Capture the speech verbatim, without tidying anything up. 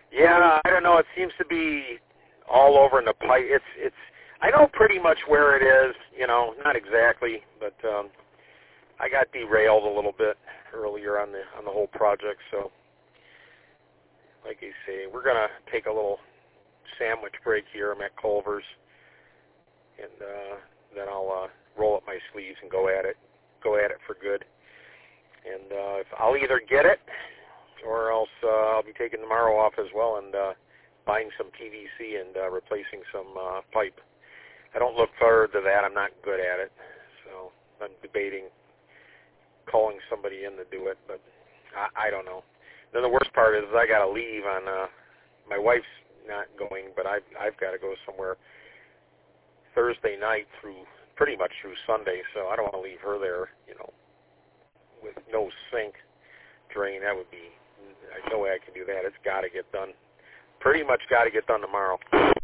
Yeah, I don't know. It seems to be all over in the pipe. It's it's. I know pretty much where it is. You know, not exactly, but um, I got derailed a little bit earlier on the on the whole project. So, like you say, we're gonna take a little sandwich break here. I'm at Culver's, and uh, then I'll uh, roll up my sleeves and go at it. Go at it for good. And uh, if I'll either get it, or else uh, I'll be taking tomorrow off as well and uh, buying some P V C and uh, replacing some uh, pipe. I don't look forward to that. I'm not good at it, so I'm debating calling somebody in to do it, but I, I don't know. Then the worst part is I got to leave on. Uh, my wife's not going, but I've I've got to go somewhere Thursday night through pretty much through Sunday, so I don't want to leave her there, you know, with no sink drain. That would be. There's no way I can do that. It's got to get done. Pretty much got to get done tomorrow.